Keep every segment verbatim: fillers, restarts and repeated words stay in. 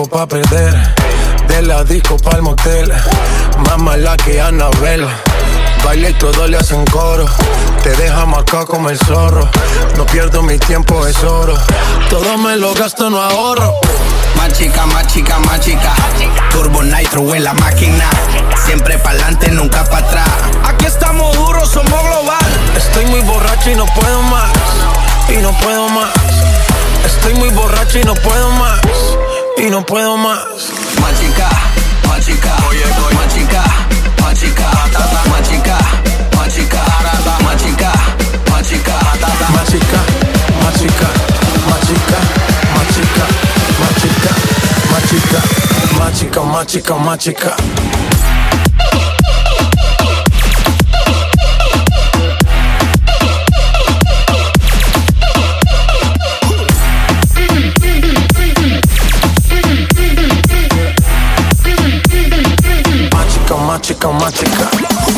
pa' perder. De la disco pa'l motel, más mala que Annabelle. Baila y todo le hacen coro, te deja marcado como el zorro. No pierdo mi tiempo, es oro, todo me lo gasto, no ahorro. Más chica, más chica, más chica, Turbo Nitro en la máquina, siempre pa'lante, nunca pa' atrás. Aquí estamos duros, somos global. Estoy muy borracho y no puedo más, y no puedo más. Estoy muy borracho y no puedo más, y no puedo más. Más chica, más chica, oye, oye. Más chica, más chica, más chica, más chica, más chica, más chica, más chica, más chica, más chica, más chica, más chica, más chica, más chica, más chica, más chica. Más chica, más chica.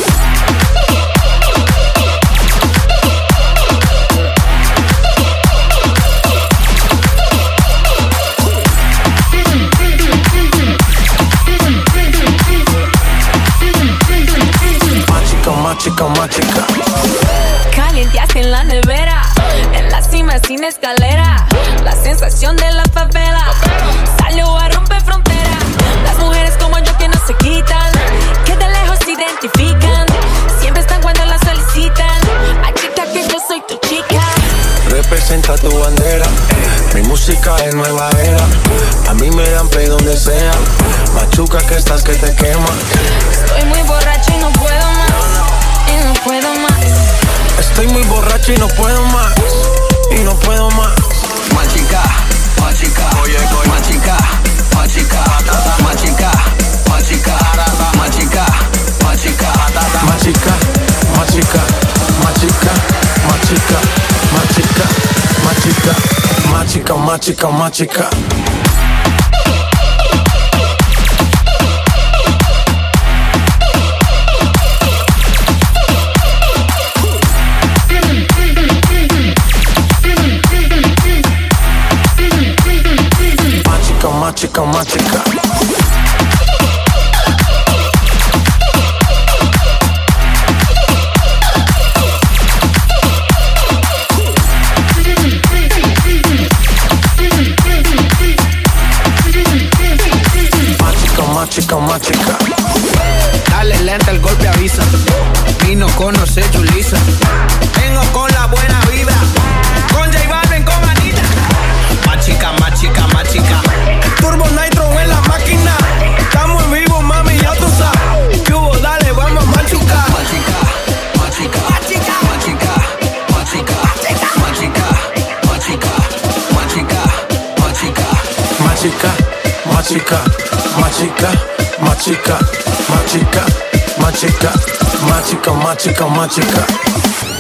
Más chica, más chica. Calienteaste en la nevera, en la cima sin escalera. La sensación de la favela salió a romper frontera. Las mujeres como yo que no se quitan, que de lejos se identifican, siempre están cuando la solicitan. Ay, chica, que yo soy tu chica. Representa tu bandera, mi música es nueva era. A mí me dan play donde sea, machuca que estás que te quema. Estoy muy borracho y no puedo más, y no puedo más. Estoy muy borracho y no puedo más, y no puedo más. Más chica, más chica, oye, oye. Más chica, más chica, más chica, más chica, más chica, más chica, más chica, más chica, más chica, más chica, más chica, más chica, más chica, más chica, más chica. Más chica, más chica. Más chica, más chica. Dale lenta, el golpe avisa. Vino conoce Julissa. Vengo con la buena vibra, con J Balvin, con Anita. Más chica, más chica, más chica. Turbo Nitro en la máquina. Estamos en vivo, mami, ya tú sabes. ¿Qué hubo? Dale, vamos a machucar. Más chica, más chica, más chica, más chica, más chica, más chica, más chica, más chica, más chica, más chica, más chica, más chica, más chica, más chica, más chica, más chica, más chica, más chica.